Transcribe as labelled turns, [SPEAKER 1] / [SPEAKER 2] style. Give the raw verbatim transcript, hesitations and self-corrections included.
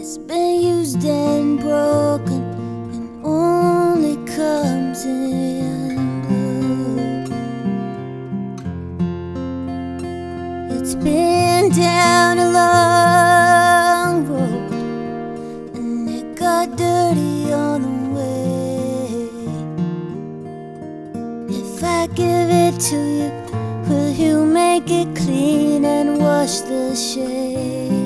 [SPEAKER 1] It's been used and broken and only comes in blue. It's been down a long road and it got dirty on the way. If I give it to you, will you make it clean and wash the shade?